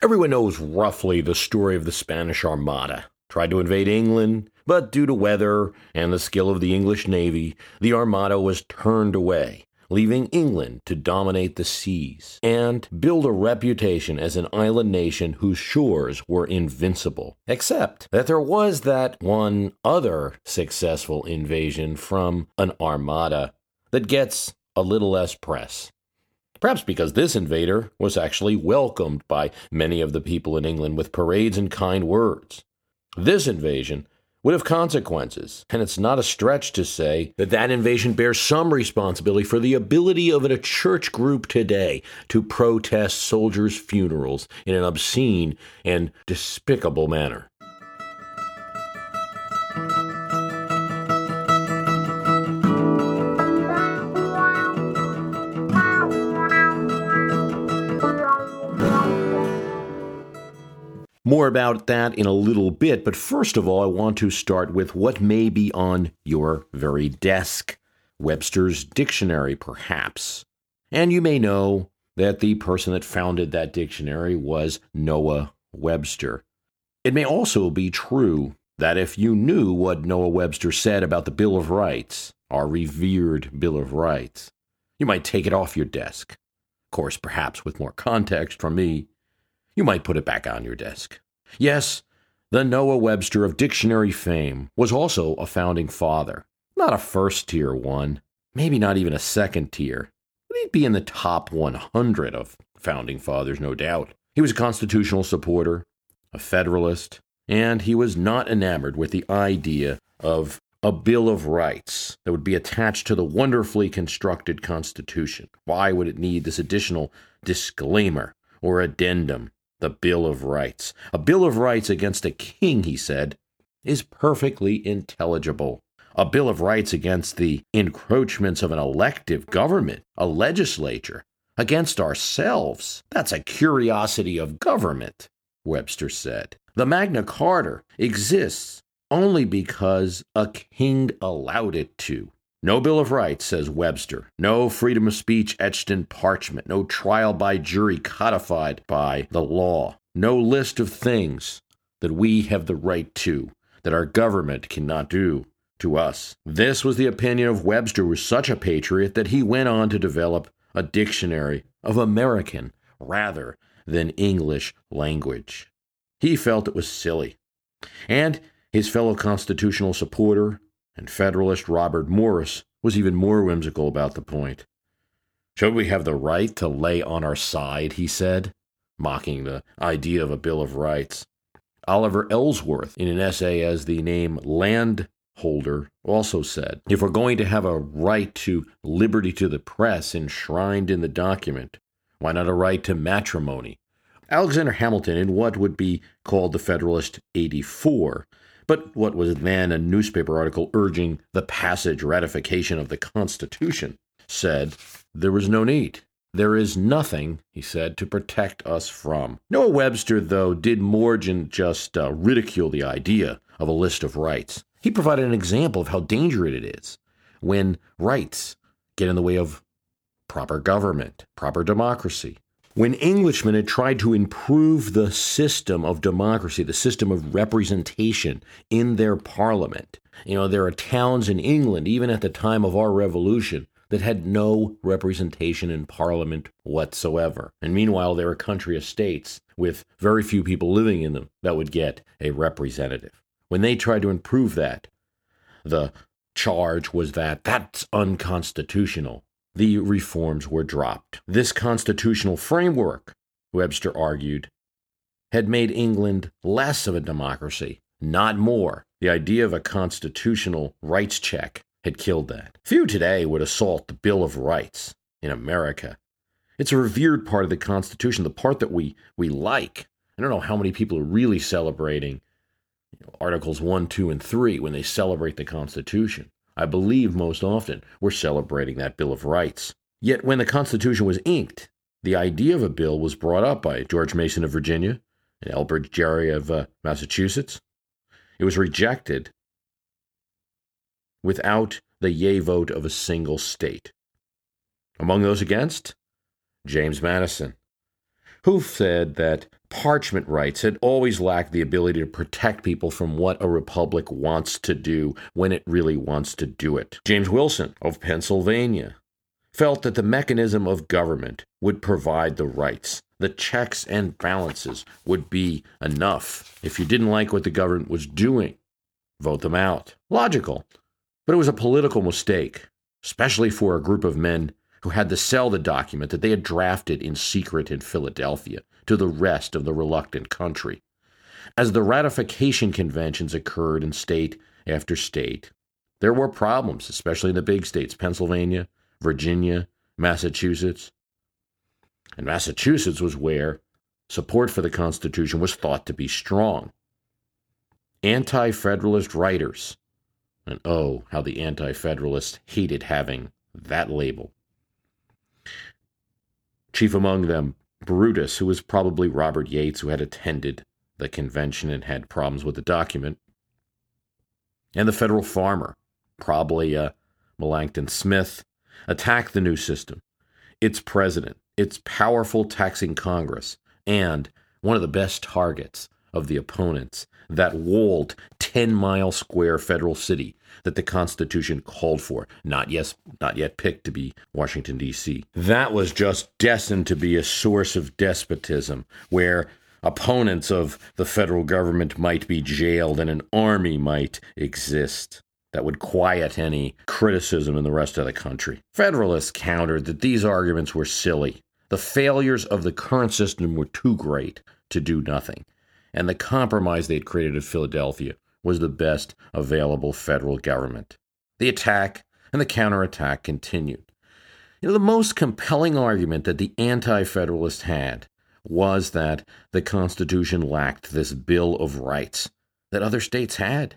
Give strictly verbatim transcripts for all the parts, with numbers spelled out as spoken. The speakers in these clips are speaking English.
Everyone knows roughly the story of the Spanish Armada. Tried to invade England, but due to weather and the skill of the English Navy, the Armada was turned away, leaving England to dominate the seas and build a reputation as an island nation whose shores were invincible. Except that there was that one other successful invasion from an armada that gets a little less press. Perhaps because this invader was actually welcomed by many of the people in England with parades and kind words. This invasion would have consequences, and it's not a stretch to say that that invasion bears some responsibility for the ability of a church group today to protest soldiers' funerals in an obscene and despicable manner. More about that in a little bit, but first of all, I want to start with what may be on your very desk. Webster's Dictionary, perhaps. And you may know that the person that founded that dictionary was Noah Webster. It may also be true that if you knew what Noah Webster said about the Bill of Rights, our revered Bill of Rights, you might take it off your desk. Of course, perhaps with more context from me, you might put it back on your desk. Yes, the Noah Webster of dictionary fame was also a founding father. Not a first-tier one, maybe not even a second-tier. He'd be in the top one hundred of founding fathers, no doubt. He was a constitutional supporter, a Federalist, and he was not enamored with the idea of a Bill of Rights that would be attached to the wonderfully constructed Constitution. Why would it need this additional disclaimer or addendum? The Bill of Rights. A Bill of Rights against a king, he said, is perfectly intelligible. A Bill of Rights against the encroachments of an elective government, a legislature, against ourselves. That's a curiosity of government, Webster said. The Magna Carta exists only because a king allowed it to. No Bill of Rights, says Webster. No freedom of speech etched in parchment. No trial by jury codified by the law. No list of things that we have the right to, that our government cannot do to us. This was the opinion of Webster, who was such a patriot that he went on to develop a dictionary of American rather than English language. He felt it was silly. And his fellow constitutional supporter and Federalist Robert Morris was even more whimsical about the point. Should we have the right to lay on our side, he said, mocking the idea of a Bill of Rights. Oliver Ellsworth, in an essay as the name Landholder, also said, if we're going to have a right to liberty to the press enshrined in the document, why not a right to matrimony? Alexander Hamilton, in what would be called the Federalist eighty-four, but what was then a newspaper article urging the passage ratification of the Constitution, said there was no need. There is nothing, he said, to protect us from. Noah Webster, though, did more than just uh, ridicule the idea of a list of rights. He provided an example of how dangerous it is when rights get in the way of proper government, proper democracy. When Englishmen had tried to improve the system of democracy, the system of representation in their parliament, you know, there are towns in England, even at the time of our revolution, that had no representation in parliament whatsoever. And meanwhile, there are country estates with very few people living in them that would get a representative. When they tried to improve that, the charge was that that's unconstitutional. The reforms were dropped. This constitutional framework, Webster argued, had made England less of a democracy, not more. The idea of a constitutional rights check had killed that. Few today would assault the Bill of Rights in America. It's a revered part of the Constitution, the part that we, we like. I don't know how many people are really celebrating you know, Articles one, two, and three when they celebrate the Constitution. I believe most often we're celebrating that Bill of Rights. Yet when the Constitution was inked, the idea of a bill was brought up by George Mason of Virginia and Elbridge Gerry of uh, Massachusetts. It was rejected without the yea vote of a single state. Among those against, James Madison, who said that parchment rights had always lacked the ability to protect people from what a republic wants to do when it really wants to do it. James Wilson of Pennsylvania felt that the mechanism of government would provide the rights. The checks and balances would be enough. If you didn't like what the government was doing, vote them out. Logical. But it was a political mistake, especially for a group of men who had to sell the document that they had drafted in secret in Philadelphia to the rest of the reluctant country. As the ratification conventions occurred in state after state, there were problems, especially in the big states, Pennsylvania, Virginia, Massachusetts. And Massachusetts was where support for the Constitution was thought to be strong. Anti-Federalist writers, and oh, how the Anti-Federalists hated having that label. Chief among them, Brutus, who was probably Robert Yates, who had attended the convention and had problems with the document, and the Federal Farmer, probably uh, Melancton Smith, attacked the new system, its president, its powerful taxing Congress, and one of the best targets of the opponents, that walled ten-mile square federal city that the Constitution called for, not yet, not yet picked to be Washington, D C That was just destined to be a source of despotism, where opponents of the federal government might be jailed and an army might exist that would quiet any criticism in the rest of the country. Federalists countered that these arguments were silly. The failures of the current system were too great to do nothing, and the compromise they had created in Philadelphia was the best available federal government. The attack and the counterattack continued. You know, the most compelling argument that the Anti-Federalists had was that the Constitution lacked this Bill of Rights that other states had.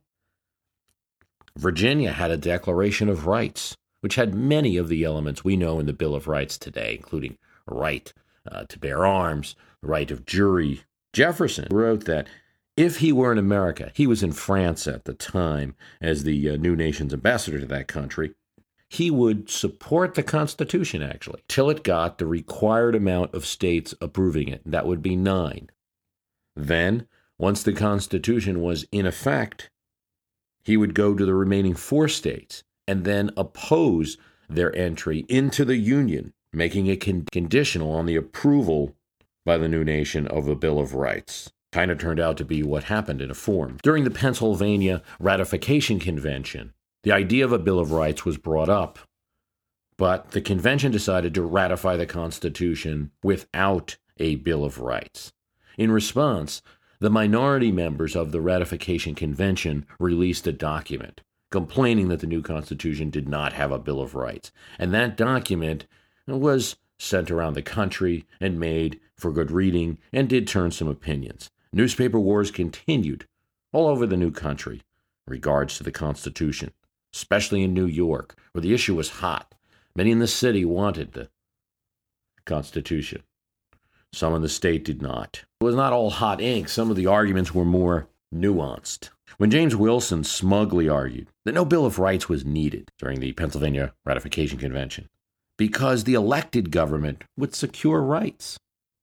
Virginia had a Declaration of Rights, which had many of the elements we know in the Bill of Rights today, including a right uh, to bear arms, the right of jury. Jefferson wrote that if he were in America, he was in France at the time as the uh, new nation's ambassador to that country, he would support the Constitution, actually, till it got the required amount of states approving it. That would be nine. Then, once the Constitution was in effect, he would go to the remaining four states and then oppose their entry into the Union, making it con- conditional on the approval by the new nation of a Bill of Rights. Kind of turned out to be what happened in a form. During the Pennsylvania Ratification Convention, the idea of a Bill of Rights was brought up, but the convention decided to ratify the Constitution without a Bill of Rights. In response, the minority members of the Ratification Convention released a document complaining that the new Constitution did not have a Bill of Rights. And that document was sent around the country and made for good reading and did turn some opinions. Newspaper wars continued all over the new country in regards to the Constitution, especially in New York, where the issue was hot. Many in the city wanted the Constitution. Some in the state did not. It was not all hot ink. Some of the arguments were more nuanced. When James Wilson smugly argued that no Bill of Rights was needed during the Pennsylvania Ratification Convention because the elected government would secure rights,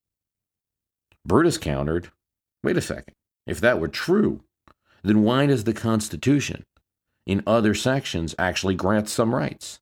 Brutus countered, wait a second, if that were true, then why does the Constitution in other sections actually grant some rights?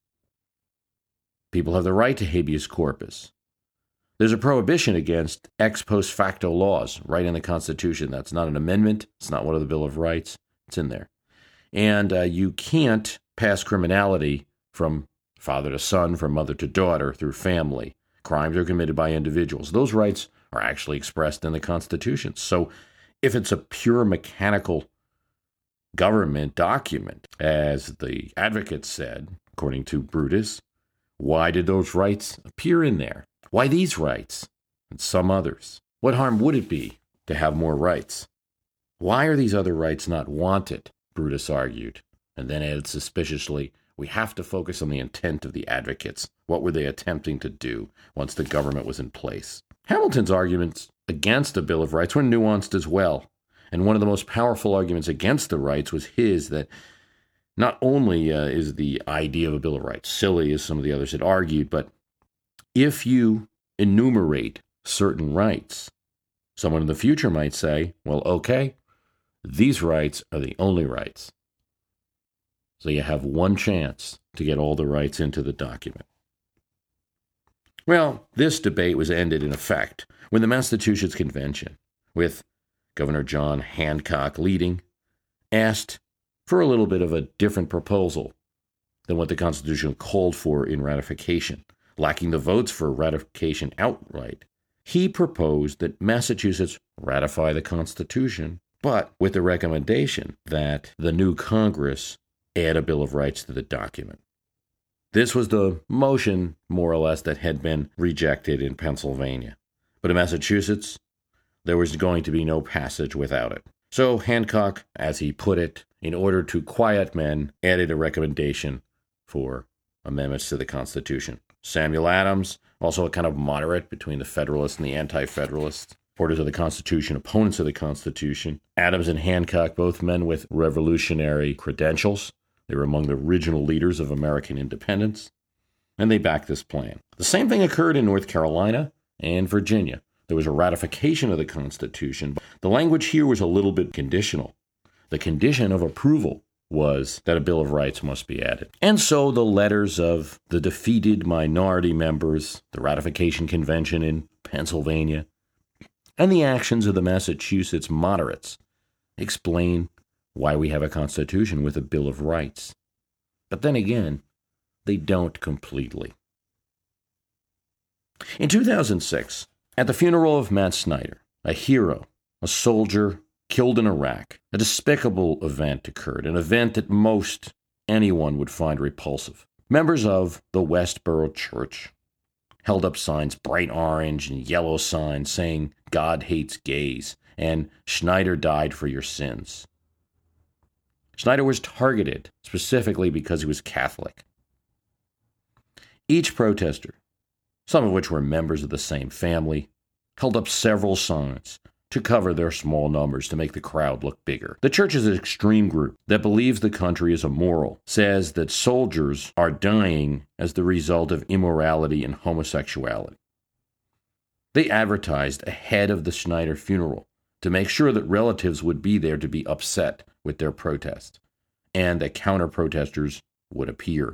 People have the right to habeas corpus. There's a prohibition against ex post facto laws right in the Constitution. That's not an amendment. It's not one of the Bill of Rights. It's in there. And uh, you can't pass criminality from father to son, from mother to daughter, through family. Crimes are committed by individuals. Those rights are actually expressed in the Constitution. So if it's a pure mechanical government document, as the advocate said, according to Brutus, why did those rights appear in there? Why these rights and some others? What harm would it be to have more rights? Why are these other rights not wanted? Brutus argued, and then added suspiciously, we have to focus on the intent of the advocates. What were they attempting to do once the government was in place? Hamilton's arguments against the Bill of Rights were nuanced as well, and one of the most powerful arguments against the rights was his that not only uh, is the idea of a Bill of Rights silly, as some of the others had argued, but if you enumerate certain rights, Someone in the future might say, well, okay, these rights are the only rights. So you have one chance to get all the rights into the document. Well, this debate was ended in effect when the Massachusetts Convention, with Governor John Hancock leading, asked for a little bit of a different proposal than what the Constitution called for in ratification. Lacking the votes for ratification outright, he proposed that Massachusetts ratify the Constitution, but with the recommendation that the new Congress add a Bill of Rights to the document. This was the motion, more or less, that had been rejected in Pennsylvania. But in Massachusetts, there was going to be no passage without it. So Hancock, as he put it, in order to quiet men, added a recommendation for amendments to the Constitution. Samuel Adams, also a kind of moderate between the Federalists and the Anti-Federalists, supporters of the Constitution, opponents of the Constitution. Adams and Hancock, both men with revolutionary credentials. They were among the original leaders of American independence, and they backed this plan. The same thing occurred in North Carolina and Virginia. There was a ratification of the Constitution, but the language here was a little bit conditional. The condition of approval was that a Bill of Rights must be added. And so the letters of the defeated minority members, the ratification convention in Pennsylvania, and the actions of the Massachusetts moderates explain why we have a Constitution with a Bill of Rights. But then again, they don't completely. In two thousand six, at the funeral of Matt Snyder, a hero, a soldier killed in Iraq, a despicable event occurred, an event that most anyone would find repulsive. Members of the Westboro Church held up signs, bright orange and yellow signs saying, "God hates gays," and "Schneider died for your sins." Schneider was targeted specifically because he was Catholic. Each protester, some of which were members of the same family, held up several signs to cover their small numbers to make the crowd look bigger. The church is an extreme group that believes the country is immoral, says that soldiers are dying as the result of immorality and homosexuality. They advertised ahead of the Schneider funeral to make sure that relatives would be there to be upset with their protest, and that counter-protesters would appear.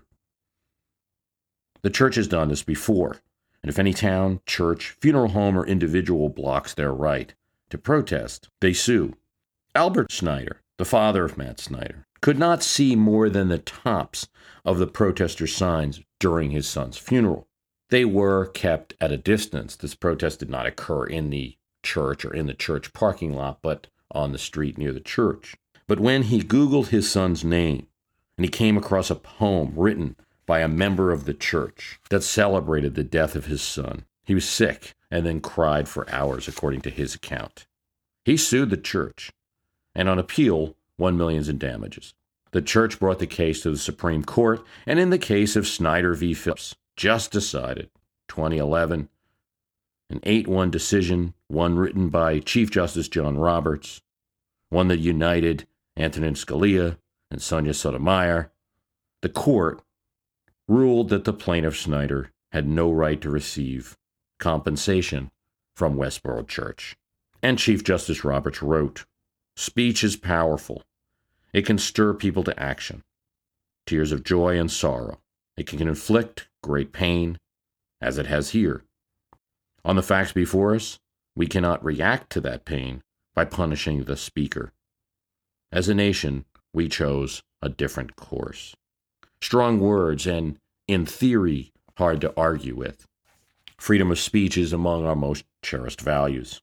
The church has done this before, and if any town, church, funeral home, or individual blocks their right to protest, they sue. Albert Schneider, the father of Matt Snyder, could not see more than the tops of the protester signs during his son's funeral. They were kept at a distance. This protest did not occur in the church or in the church parking lot, but on the street near the church. But when he Googled his son's name, and he came across a poem written by a member of the church that celebrated the death of his son, he was sick and then cried for hours, according to his account. He sued the church, and on appeal, won millions in damages. The church brought the case to the Supreme Court, and in the case of Snyder v. Phillips, just decided, twenty eleven, an eight one decision, one written by Chief Justice John Roberts, one that united Antonin Scalia and Sonia Sotomayor. The court ruled that the plaintiff Snyder had no right to receive compensation from Westboro Church. And Chief Justice Roberts wrote, "Speech is powerful. It can stir people to action, tears of joy and sorrow. It can inflict great pain, as it has here. On the facts before us, we cannot react to that pain by punishing the speaker. As a nation, we chose a different course." Strong words and, in theory, hard to argue with. Freedom of speech is among our most cherished values.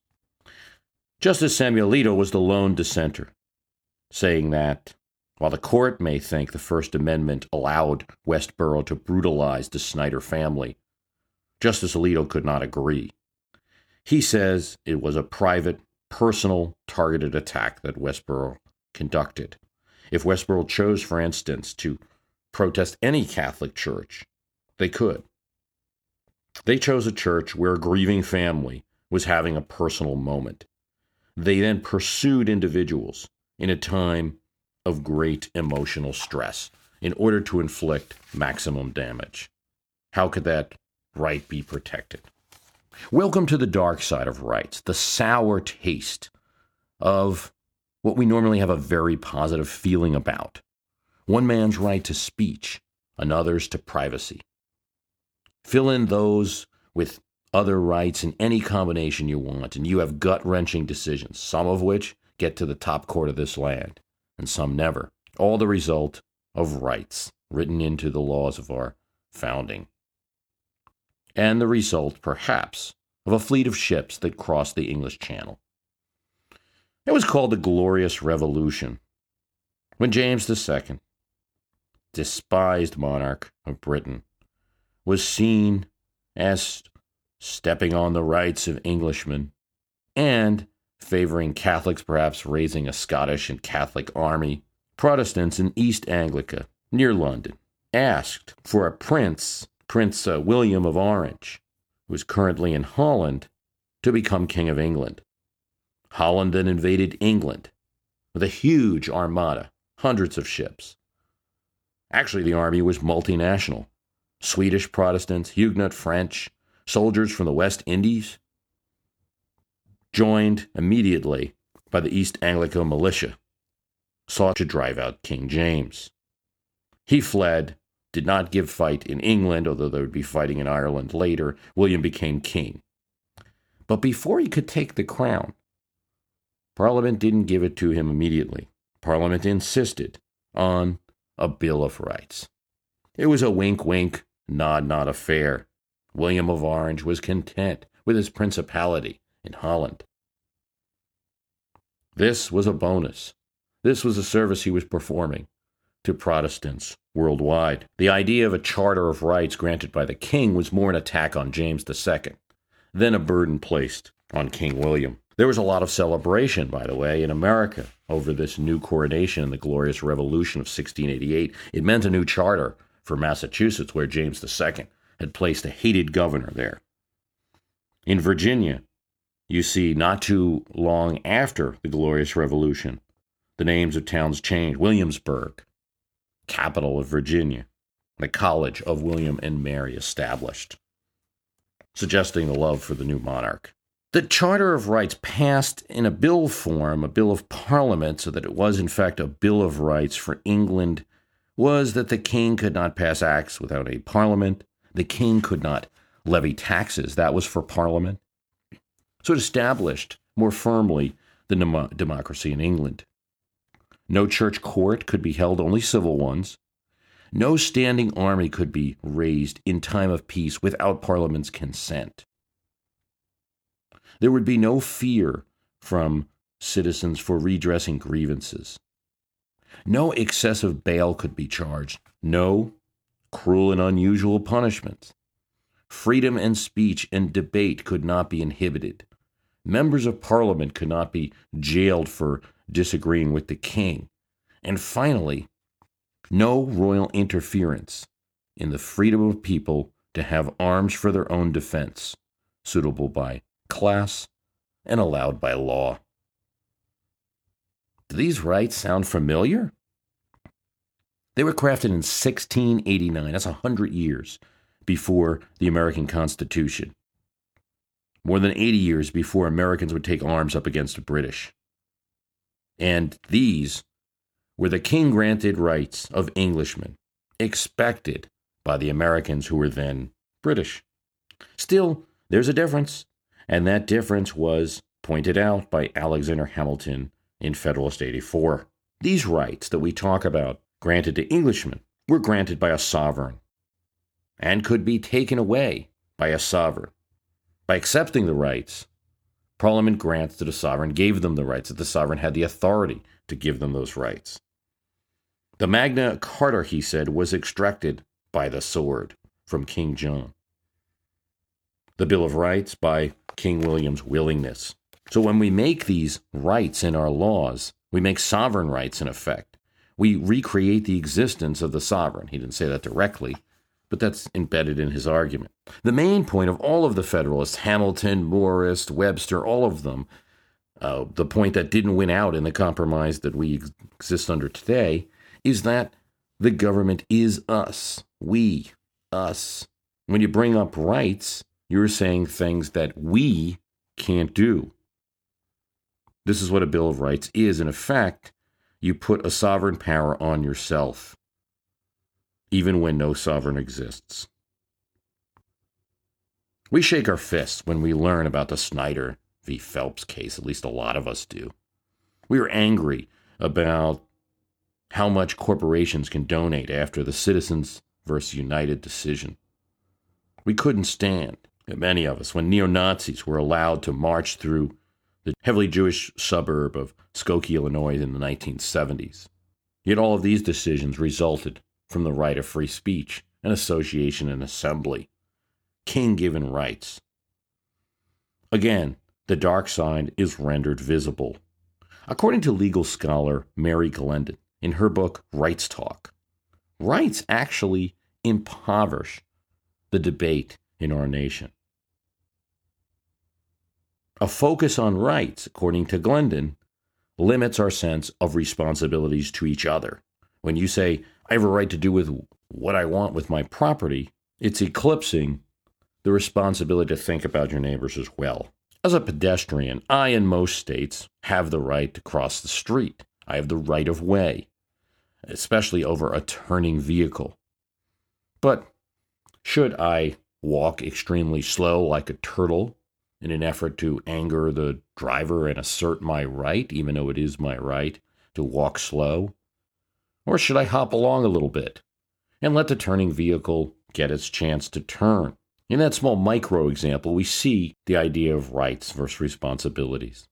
Justice Samuel Alito was the lone dissenter, saying that while the court may think the First Amendment allowed Westboro to brutalize the Snyder family, Justice Alito could not agree. He says it was a private, personal, targeted attack that Westboro conducted. If Westboro chose, for instance, to protest any Catholic church, they could. They chose a church where a grieving family was having a personal moment. They then pursued individuals in a time of great emotional stress in order to inflict maximum damage. How could that right be protected? Welcome to the dark side of rights, the sour taste of what we normally have a very positive feeling about. One man's right to speech, another's to privacy. Fill in those with other rights in any combination you want, and you have gut-wrenching decisions, some of which get to the top court of this land, and some never. All the result of rights written into the laws of our founding. And the result, perhaps, of a fleet of ships that crossed the English Channel. It was called the Glorious Revolution, when James the Second, despised monarch of Britain, was seen as stepping on the rights of Englishmen and favoring Catholics, perhaps raising a Scottish and Catholic army. Protestants in East Anglica, near London, asked for a prince, Prince uh, William of Orange, who is currently in Holland, to become King of England. Holland then invaded England with a huge armada, hundreds of ships. Actually, the army was multinational. Swedish Protestants, Huguenot French, soldiers from the West Indies, joined immediately by the East Anglica militia, sought to drive out King James. He fled, did not give fight in England, although there would be fighting in Ireland later. William became king. But before he could take the crown, Parliament didn't give it to him immediately. Parliament insisted on a Bill of Rights. It was a wink-wink, nod-nod affair. William of Orange was content with his principality in Holland. This was a bonus. This was a service he was performing to Protestants worldwide. The idea of a charter of rights granted by the king was more an attack on James the Second than a burden placed on King William. There was a lot of celebration, by the way, in America over this new coronation in the Glorious Revolution of sixteen eighty-eight. It meant a new charter for Massachusetts, where James the Second had placed a hated governor there. In Virginia, you see, not too long after the Glorious Revolution, the names of towns changed. Williamsburg, capital of Virginia, the College of William and Mary established, suggesting the love for the new monarch. The Charter of Rights passed in a bill form, a bill of parliament, so that it was in fact a Bill of Rights for England, was that the king could not pass acts without a parliament. The king could not levy taxes. That was for parliament. So it established more firmly the dem- democracy in England. No church court could be held, only civil ones. No standing army could be raised in time of peace without Parliament's consent. There would be no fear from citizens for redressing grievances. No excessive bail could be charged. No cruel and unusual punishments. Freedom and speech and debate could not be inhibited. Members of Parliament could not be jailed for disagreeing with the king. And finally, no royal interference in the freedom of people to have arms for their own defense, suitable by class and allowed by law. Do these rights sound familiar? They were crafted in sixteen eighty-nine. That's one hundred years before the American Constitution. More than eighty years before Americans would take arms up against the British. And these were the king-granted rights of Englishmen, expected by the Americans who were then British. Still, there's a difference, and that difference was pointed out by Alexander Hamilton in Federalist eighty-four. These rights that we talk about, granted to Englishmen, were granted by a sovereign and could be taken away by a sovereign. By accepting the rights, Parliament grants to the sovereign, gave them the rights, that the sovereign had the authority to give them those rights. The Magna Carta, he said, was extracted by the sword from King John. The Bill of Rights by King William's willingness. So when we make these rights in our laws, we make sovereign rights in effect. We recreate the existence of the sovereign. He didn't say that directly, but that's embedded in his argument. The main point of all of the Federalists, Hamilton, Morris, Webster, all of them, uh, the point that didn't win out in the compromise that we ex- exist under today, is that the government is us. We, us. When you bring up rights, You're saying things that we can't do. This is what a Bill of Rights is. In effect, you put a sovereign power on yourself, even when no sovereign exists. We shake our fists when we learn about the Snyder v. Phelps case, at least a lot of us do. We are angry about how much corporations can donate after the Citizens versus United decision. We couldn't stand, many of us, when neo-Nazis were allowed to march through the heavily Jewish suburb of Skokie, Illinois in the nineteen seventies. Yet all of these decisions resulted from the right of free speech and association and assembly, king-given rights. Again, the dark side is rendered visible. According to legal scholar Mary Glendon, in her book Rights Talk, rights actually impoverish the debate in our nation. A focus on rights, according to Glendon, limits our sense of responsibilities to each other. When you say, I have a right to do with what I want with my property, it's eclipsing the responsibility to think about your neighbors as well. As a pedestrian, I, in most states, have the right to cross the street. I have the right of way, especially over a turning vehicle. But should I walk extremely slow like a turtle in an effort to anger the driver and assert my right, even though it is my right to walk slow? Or should I hop along a little bit and let the turning vehicle get its chance to turn? In that small micro example, we see the idea of rights versus responsibilities.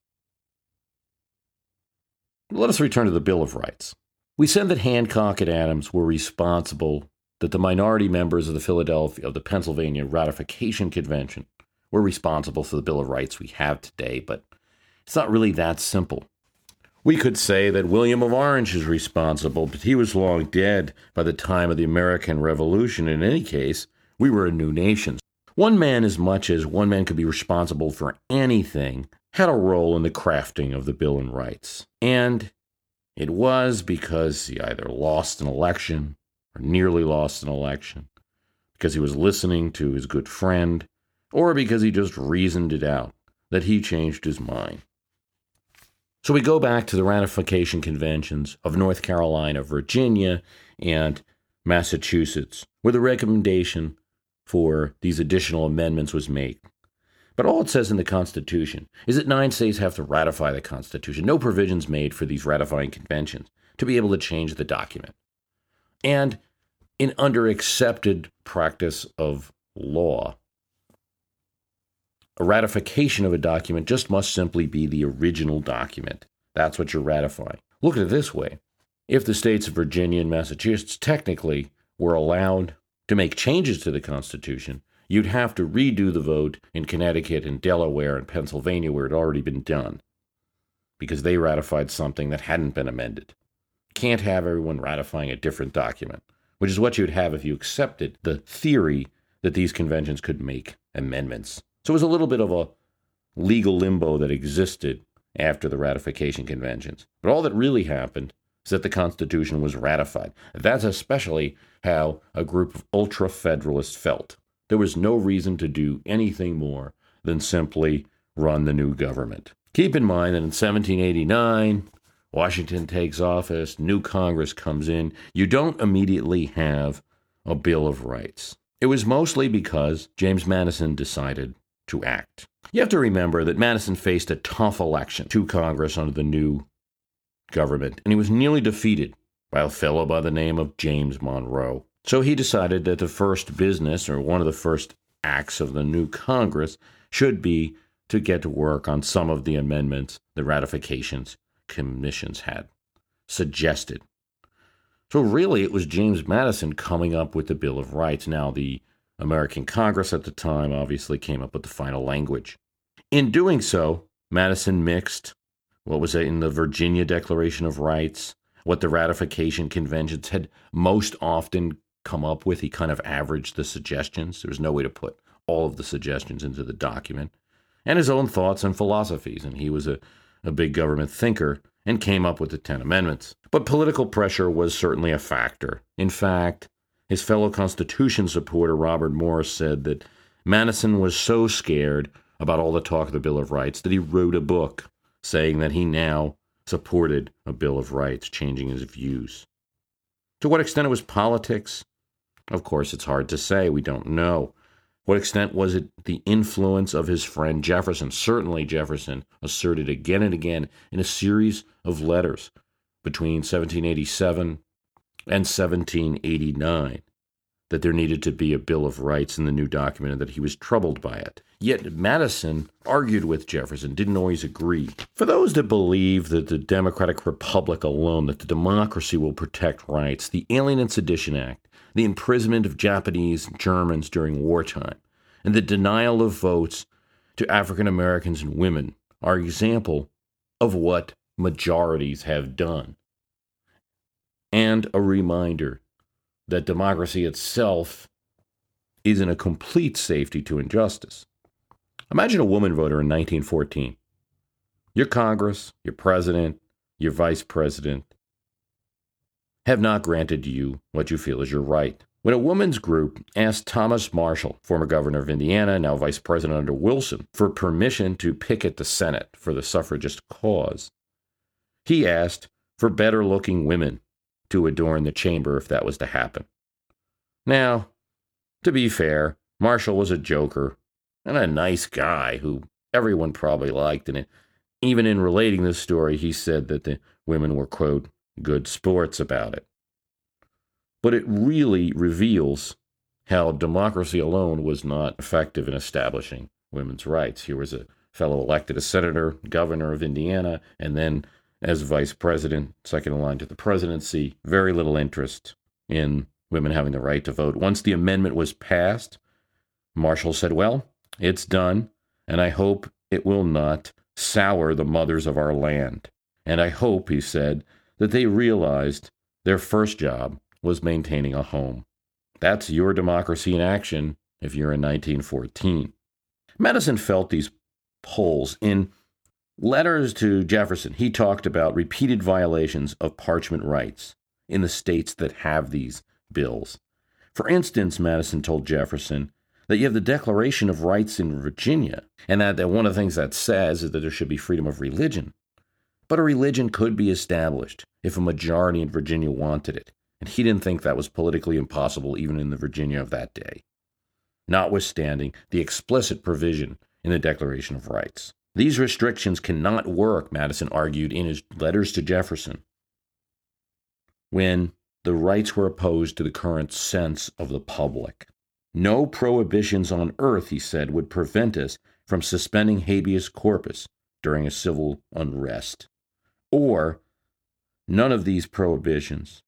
Let us return to the Bill of Rights. We said that Hancock and Adams were responsible, that the minority members of the Philadelphia, of the Pennsylvania Ratification Convention were responsible for the Bill of Rights we have today, but it's not really that simple. We could say that William of Orange is responsible, but he was long dead by the time of the American Revolution. In any case, we were a new nation. One man, as much as one man could be responsible for anything, had a role in the crafting of the Bill of Rights. And it was because he either lost an election or nearly lost an election, because he was listening to his good friend, or because he just reasoned it out, that he changed his mind. So we go back to the ratification conventions of North Carolina, Virginia, and Massachusetts, where the recommendation for these additional amendments was made. But all it says in the Constitution is that nine states have to ratify the Constitution. No provisions made for these ratifying conventions to be able to change the document. And in under accepted practice of law, a ratification of a document just must simply be the original document. That's what you're ratifying. Look at it this way. If the states of Virginia and Massachusetts technically were allowed to make changes to the Constitution, you'd have to redo the vote in Connecticut and Delaware and Pennsylvania where it had already been done, because they ratified something that hadn't been amended. Can't have everyone ratifying a different document, which is what you'd have if you accepted the theory that these conventions could make amendments. So it was a little bit of a legal limbo that existed after the ratification conventions. But all that really happened is that the Constitution was ratified. That's especially how a group of ultra-federalists felt. There was no reason to do anything more than simply run the new government. Keep in mind that in seventeen eighty-nine, Washington takes office, new Congress comes in. You don't immediately have a Bill of Rights. It was mostly because James Madison decided to act. You have to remember that Madison faced a tough election to Congress under the new government, and he was nearly defeated by a fellow by the name of James Monroe. So he decided that the first business, or one of the first acts of the new Congress, should be to get to work on some of the amendments the ratifications commissions had suggested. So really, it was James Madison coming up with the Bill of Rights. Now, the American Congress at the time obviously came up with the final language. In doing so, Madison mixed what was in the Virginia Declaration of Rights, what the ratification conventions had most often come up with. He kind of averaged the suggestions. There was no way to put all of the suggestions into the document, and his own thoughts and philosophies. And he was a, a big government thinker and came up with the Ten Amendments. But political pressure was certainly a factor. In fact, his fellow Constitution supporter Robert Morris said that Madison was so scared about all the talk of the Bill of Rights that he wrote a book saying that he now supported a Bill of Rights, changing his views. To what extent it was politics? Of course, it's hard to say. We don't know. What extent was it the influence of his friend Jefferson? Certainly Jefferson asserted again and again in a series of letters between seventeen eighty-seven and seventeen eighty-nine that there needed to be a Bill of Rights in the new document and that he was troubled by it. Yet Madison argued with Jefferson, didn't always agree. For those that believe that the Democratic Republic alone, that the democracy will protect rights, the Alien and Sedition Act, the imprisonment of Japanese and Germans during wartime, and the denial of votes to African Americans and women are example of what majorities have done. And a reminder that democracy itself isn't a complete safety to injustice. Imagine a woman voter in nineteen fourteen. Your Congress, your president, your vice president have not granted you what you feel is your right. When a women's group asked Thomas Marshall, former governor of Indiana, now vice president under Wilson, for permission to picket the Senate for the suffragist cause, he asked for better-looking women to adorn the chamber if that was to happen. Now, to be fair, Marshall was a joker and a nice guy who everyone probably liked, and even in relating this story, he said that the women were, quote, good sports about it. But it really reveals how democracy alone was not effective in establishing women's rights. Here was a fellow elected as senator, governor of Indiana, and then as vice president, second in line to the presidency, very little interest in women having the right to vote. Once the amendment was passed, Marshall said, well, it's done, and I hope it will not sour the mothers of our land. And I hope, he said, that they realized their first job was maintaining a home. That's your democracy in action if you're in nineteen fourteen. Madison felt these polls. In letters to Jefferson, he talked about repeated violations of parchment rights in the states that have these bills. For instance, Madison told Jefferson that you have the Declaration of Rights in Virginia, and that, that one of the things that says is that there should be freedom of religion. But a religion could be established if a majority in Virginia wanted it, and he didn't think that was politically impossible even in the Virginia of that day, notwithstanding the explicit provision in the Declaration of Rights. These restrictions cannot work, Madison argued in his letters to Jefferson, when the rights were opposed to the current sense of the public. No prohibitions on earth, he said, would prevent us from suspending habeas corpus during a civil unrest. Or none of these prohibitions.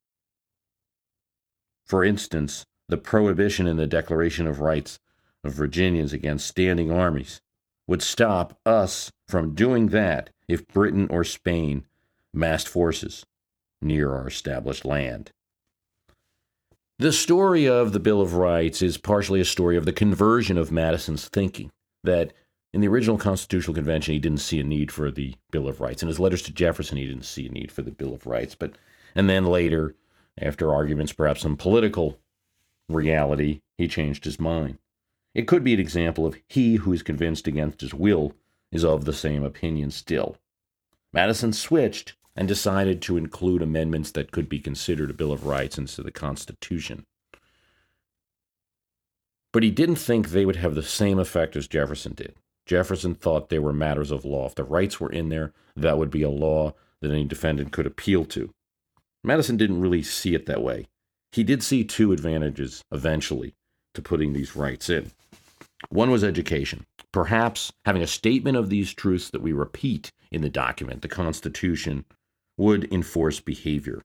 For instance, the prohibition in the Declaration of Rights of Virginians against standing armies would stop us from doing that if Britain or Spain massed forces near our established land. The story of the Bill of Rights is partially a story of the conversion of Madison's thinking, that in the original Constitutional Convention, he didn't see a need for the Bill of Rights. In his letters to Jefferson, he didn't see a need for the Bill of Rights. But and then later, after arguments, perhaps some political reality, he changed his mind. It could be an example of he who is convinced against his will is of the same opinion still. Madison switched and decided to include amendments that could be considered a Bill of Rights into the Constitution. But he didn't think they would have the same effect as Jefferson did. Jefferson thought they were matters of law. If the rights were in there, that would be a law that any defendant could appeal to. Madison didn't really see it that way. He did see two advantages, eventually, to putting these rights in. One was education. Perhaps having a statement of these truths that we repeat in the document, the Constitution, would enforce behavior.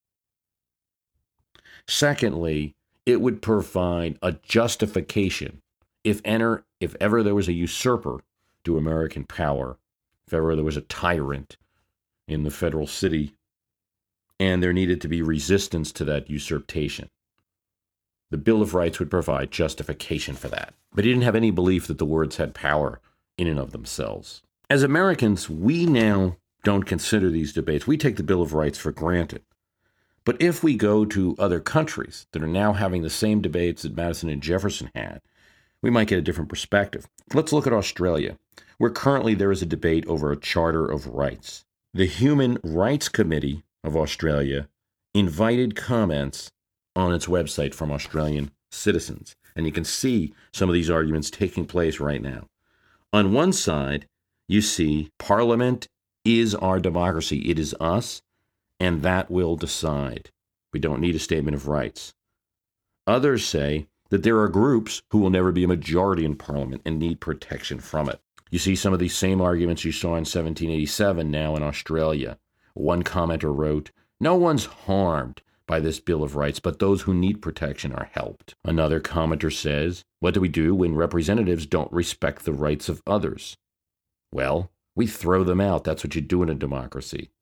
Secondly, it would provide a justification if, enter, if ever there was a usurper to American power, if ever there was a tyrant in the federal city, and there needed to be resistance to that usurpation. The Bill of Rights would provide justification for that. But he didn't have any belief that the words had power in and of themselves. As Americans, we now don't consider these debates. We take the Bill of Rights for granted. But if we go to other countries that are now having the same debates that Madison and Jefferson had, we might get a different perspective. Let's look at Australia, where currently there is a debate over a Charter of Rights. The Human Rights Committee of Australia invited comments on its website from Australian citizens. And you can see some of these arguments taking place right now. On one side, you see Parliament is our democracy. It is us, and that will decide. We don't need a statement of rights. Others say that there are groups who will never be a majority in Parliament and need protection from it. You see some of these same arguments you saw in seventeen eighty-seven now in Australia. One commenter wrote, "No one's harmed by this Bill of Rights, but those who need protection are helped." Another commenter says, "What do we do when representatives don't respect the rights of others?" Well, we throw them out. That's what you do in a democracy.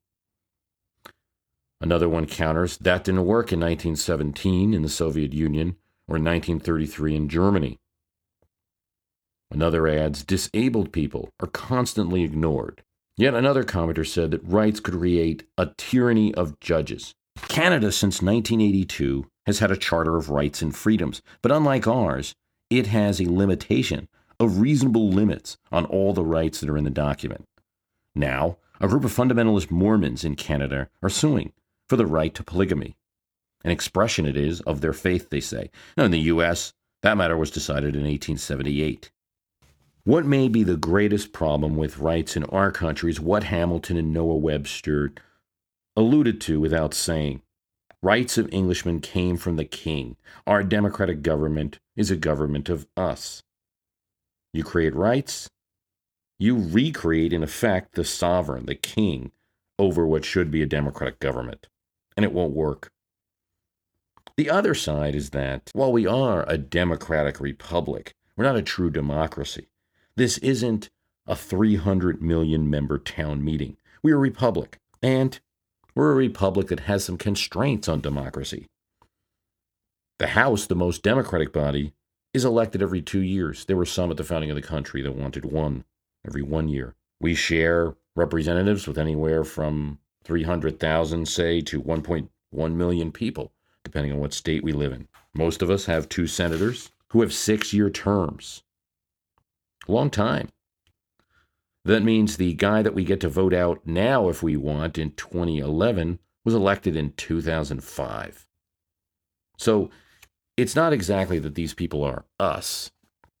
Another one counters, that didn't work in nineteen seventeen in the Soviet Union or in nineteen thirty-three in Germany. Another adds, disabled people are constantly ignored. Yet another commenter said that rights could create a tyranny of judges. Canada, since nineteen eighty-two, has had a Charter of Rights and Freedoms, but unlike ours, it has a limitation of reasonable limits on all the rights that are in the document. Now, a group of fundamentalist Mormons in Canada are suing for the right to polygamy. An expression it is of their faith, they say. Now, in the U S, that matter was decided in eighteen seventy-eight. What may be the greatest problem with rights in our country is what Hamilton and Noah Webster alluded to without saying. Rights of Englishmen came from the king. Our democratic government is a government of us. You create rights, you recreate, in effect, the sovereign, the king, over what should be a democratic government. And it won't work. The other side is that, while we are a democratic republic, we're not a true democracy. This isn't a three hundred million member town meeting. We're a republic, and we're a republic that has some constraints on democracy. The House, the most democratic body, is elected every two years. There were some at the founding of the country that wanted one every one year. We share representatives with anywhere from three hundred thousand, say, to one point one million people, depending on what state we live in. Most of us have two senators who have six-year terms. Long time. That means the guy that we get to vote out now, if we want, in twenty eleven, was elected in two thousand five. So it's not exactly that these people are us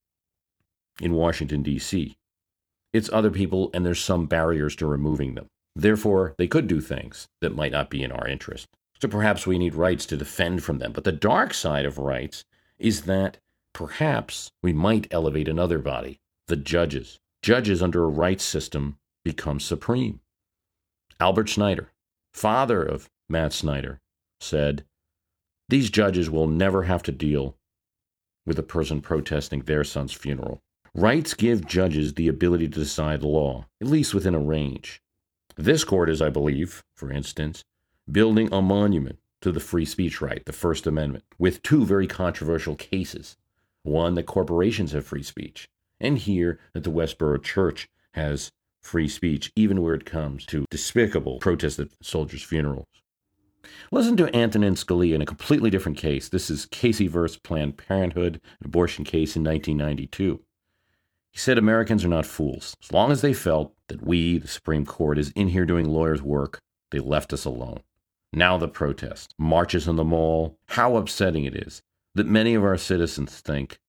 in Washington, D C It's other people, and there's some barriers to removing them. Therefore, they could do things that might not be in our interest. So perhaps we need rights to defend from them. But the dark side of rights is that perhaps we might elevate another body, the judges. Judges under a rights system become supreme. Albert Snyder, father of Matt Snyder, said, "These judges will never have to deal with a person protesting their son's funeral." Rights give judges the ability to decide law, at least within a range. This court is, I believe, for instance, building a monument to the free speech right, the First Amendment, with two very controversial cases. One, that corporations have free speech, and here that the Westboro Church has free speech, even where it comes to despicable protests at soldiers' funerals. Listen to Antonin Scalia in a completely different case. This is Casey versus Planned Parenthood, an abortion case in nineteen ninety-two. He said Americans are not fools. As long as they felt that we, the Supreme Court, is in here doing lawyers' work, they left us alone. Now the protest, marches on the mall, how upsetting it is that many of our citizens think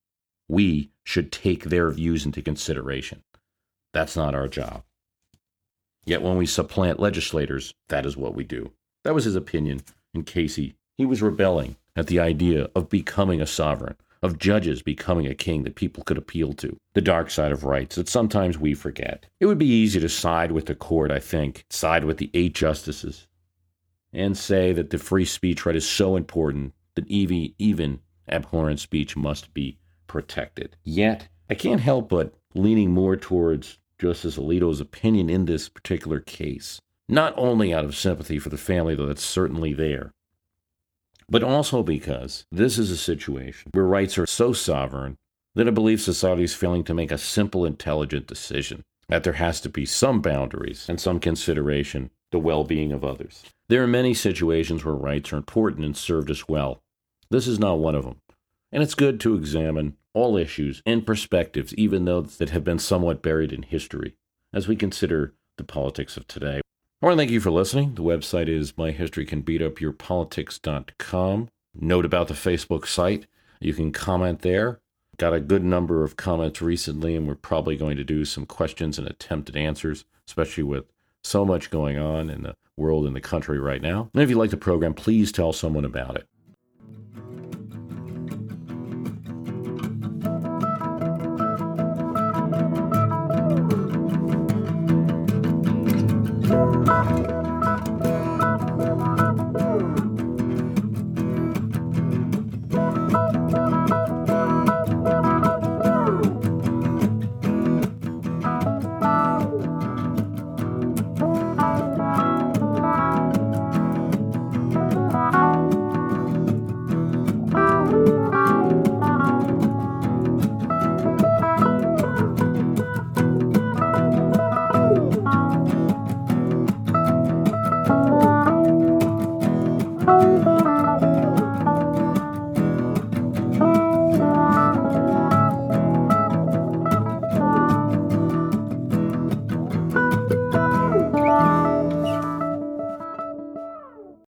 we should take their views into consideration. That's not our job. Yet when we supplant legislators, that is what we do. That was his opinion in Casey. He was rebelling at the idea of becoming a sovereign, of judges becoming a king that people could appeal to. The dark side of rights that sometimes we forget. It would be easy to side with the court, I think, side with the eight justices, and say that the free speech right is so important that even, even abhorrent speech must be protected. Yet, I can't help but leaning more towards Justice Alito's opinion in this particular case. Not only out of sympathy for the family, though that's certainly there, but also because this is a situation where rights are so sovereign that I believe society is failing to make a simple, intelligent decision, that there has to be some boundaries and some consideration the well-being of others. There are many situations where rights are important and served us well. This is not one of them. And it's good to examine all issues and perspectives, even those that have been somewhat buried in history, as we consider the politics of today. I want to thank you for listening. The website is my history can beat up your politics dot com. Note about the Facebook site. You can comment there. Got a good number of comments recently, and we're probably going to do some questions and attempted answers, especially with so much going on in the world and the country right now. And if you like the program, please tell someone about it.